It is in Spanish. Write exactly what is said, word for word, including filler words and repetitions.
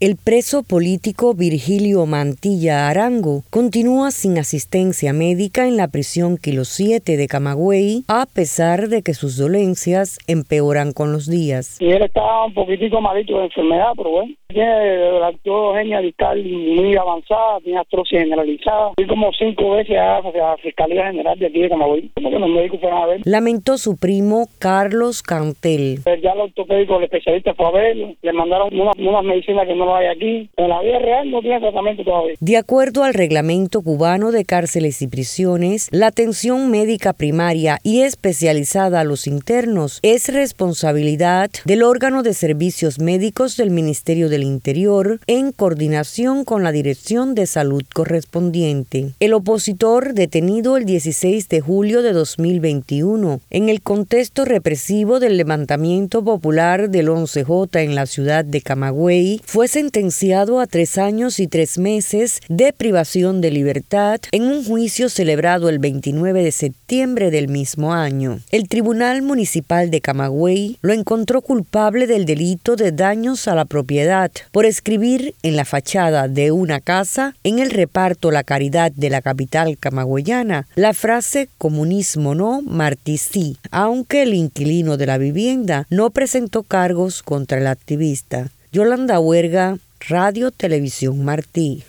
El preso político Virgilio Mantilla Arango continúa sin asistencia médica en la prisión Kilo siete de Camagüey, a pesar de que sus dolencias empeoran con los días. Y él estaba un poquitico malito de enfermedad, pero bueno, tiene la actogenia discal muy avanzada, tiene artrosis generalizada. Fui como cinco veces a la Fiscalía General de aquí de Camagüey, como que los médicos fueron a ver. Lamentó su primo Carlos Cantel. Ya el ortopédico, el especialista fue a verlo, le mandaron unas una medicinas que no lo hay aquí. En la vida real no tiene tratamiento todavía. De acuerdo al Reglamento Cubano de Cárceles y Prisiones, la atención médica primaria y especializada a los internos es responsabilidad del órgano de servicios médicos del Ministerio del Interior en coordinación con la Dirección de Salud correspondiente. El opositor, detenido el dieciséis de julio de dos mil veintiuno en el contexto represivo del levantamiento popular del once J en la ciudad de Camagüey, fue sentenciado a tres años y tres meses de privación de libertad en un juicio celebrado el veintinueve de septiembre del mismo año. El Tribunal Municipal de Camagüey lo encontró culpable del delito de daños a la propiedad por escribir en la fachada de una casa en el reparto La Caridad de la capital camagüeyana la frase "comunismo no, Martí sí", aunque el inquilino de la vivienda no presentó cargos contra el activista. Yolanda Huerga, Radio Televisión Martí.